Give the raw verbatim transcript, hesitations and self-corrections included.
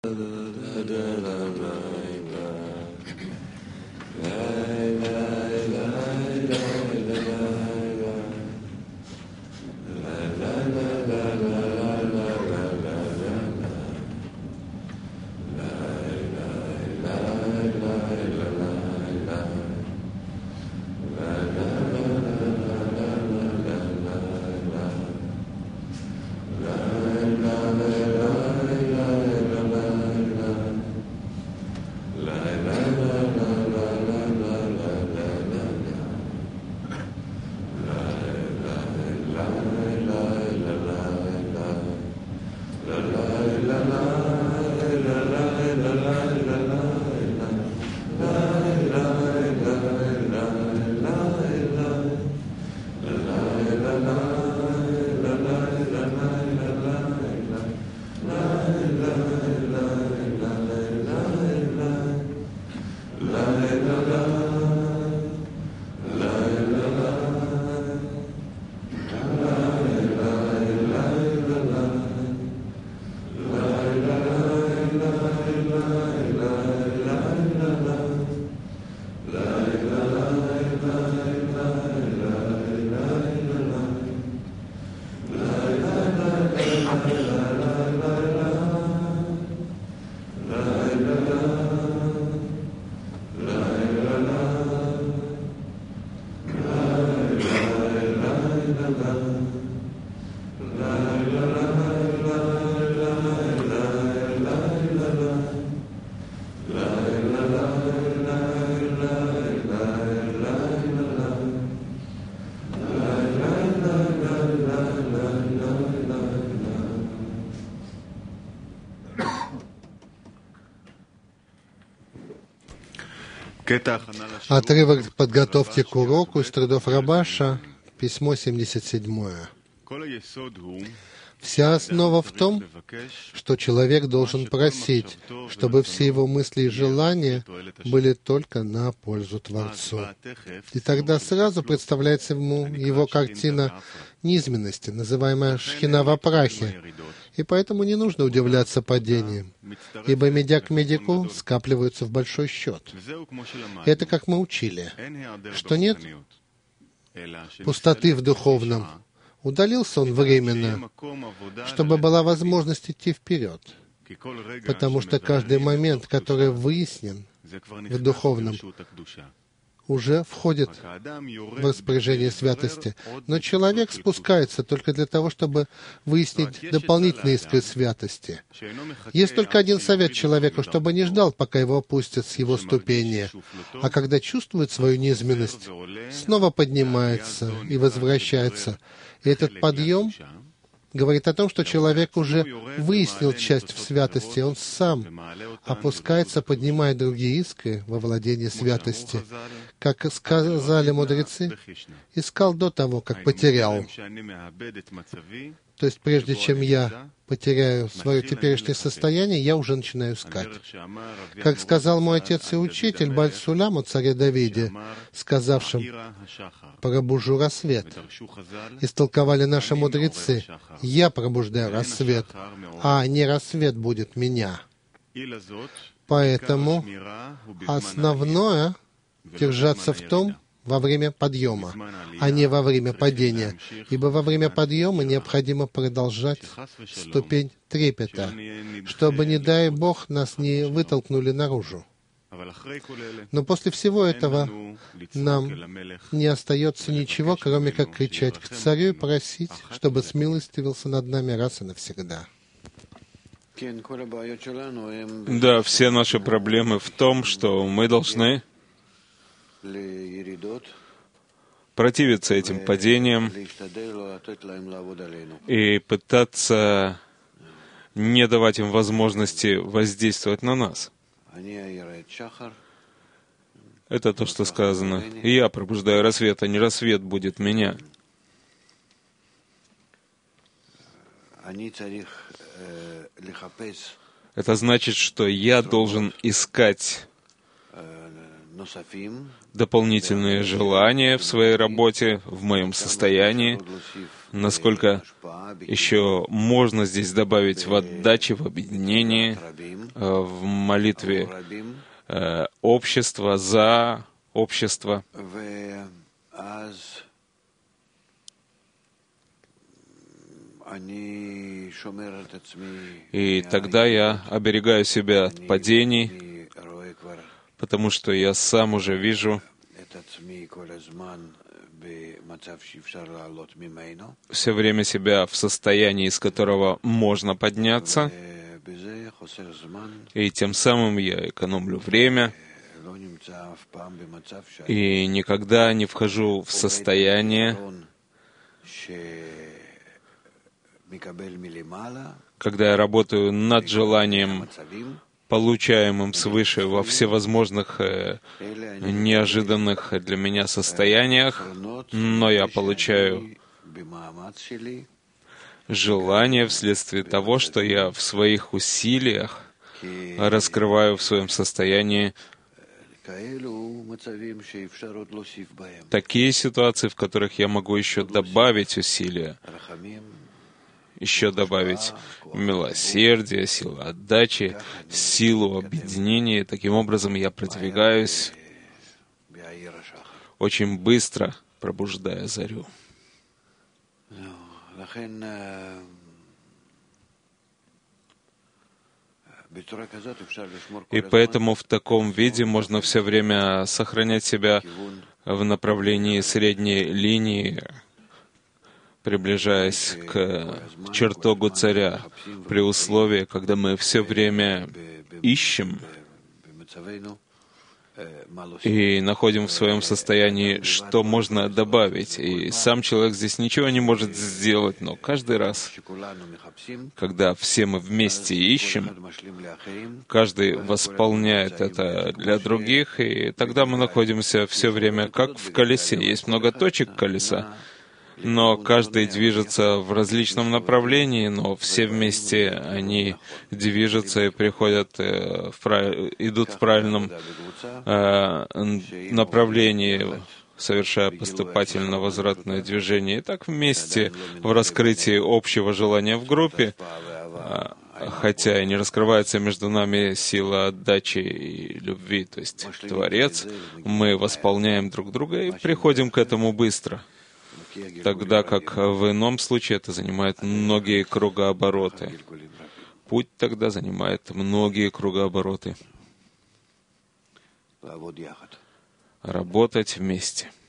Отрывок подготовки к уроку из трудов Рабаша, письмо семьдесят семь. Вся основа в том, что человек должен просить, чтобы все его мысли и желания были только на пользу Творцу. И тогда сразу представляется ему его картина низменности, называемая шхина во прахе. И поэтому не нужно удивляться падениям, ибо медяк медику скапливаются в большой счет. Это как мы учили, что нет пустоты в духовном. Удалился он временно, чтобы была возможность идти вперед, потому что каждый момент, который выяснен в духовном, уже входит в распоряжение святости. Но человек спускается только для того, чтобы выяснить дополнительные искры святости. Есть только один совет человеку, чтобы не ждал, пока его опустят с его ступени, а когда чувствует свою низменность, снова поднимается и возвращается. И этот подъем говорит о том, что человек уже выяснил часть в святости, он сам опускается, поднимая другие искры во владение святости. Как сказали мудрецы, искал до того, как потерял. То есть прежде чем я потеряю свое теперешнее состояние, я уже начинаю искать. Как сказал мой отец и учитель Баль Сулям о царе Давиде, сказавшим: «Пробужу рассвет». Истолковали наши мудрецы: «Я пробуждаю рассвет, а не рассвет будет меня». Поэтому основное — держаться в том во время подъема, а не во время падения, ибо во время подъема необходимо продолжать ступень трепета, чтобы, не дай Бог, нас не вытолкнули наружу. Но после всего этого нам не остается ничего, кроме как кричать к царю и просить, чтобы смилостивился над нами раз и навсегда. Да, все наши проблемы в том, что мы должны противиться этим падениям и пытаться не давать им возможности воздействовать на нас. Это то, что сказано. «Я пробуждаю рассвет, а не рассвет будет меня». Это значит, что я должен искать дополнительные желания в своей работе, в моем состоянии, насколько еще можно здесь добавить в отдаче, в объединении, в молитве общества, за общество. И тогда я оберегаю себя от падений, потому что я сам уже вижу все время себя в состоянии, из которого можно подняться, и тем самым я экономлю время, и никогда не вхожу в состояние, когда я работаю над желанием, получаемым свыше во всевозможных э, неожиданных для меня состояниях, но я получаю желание вследствие того, что я в своих усилиях раскрываю в своем состоянии такие ситуации, в которых я могу еще добавить усилия, еще добавить милосердие, силу отдачи, силу объединения. Таким образом, я продвигаюсь очень быстро, пробуждая зарю. И поэтому в таком виде можно все время сохранять себя в направлении средней линии, приближаясь к чертогу царя, при условии, когда мы все время ищем и находим в своем состоянии, что можно добавить. И сам человек здесь ничего не может сделать, но каждый раз, когда все мы вместе ищем, каждый восполняет это для других, и тогда мы находимся все время как в колесе. Есть много точек колеса, но каждый движется в различном направлении, но все вместе они движутся и приходят, в прав... идут в правильном э, направлении, совершая поступательно-возвратное движение. И так вместе в раскрытии общего желания в группе, хотя и не раскрывается между нами сила отдачи и любви, то есть Творец, мы восполняем друг друга и приходим к этому быстро. Тогда как в ином случае это занимает многие кругообороты. Путь тогда занимает многие кругообороты. Работать вместе.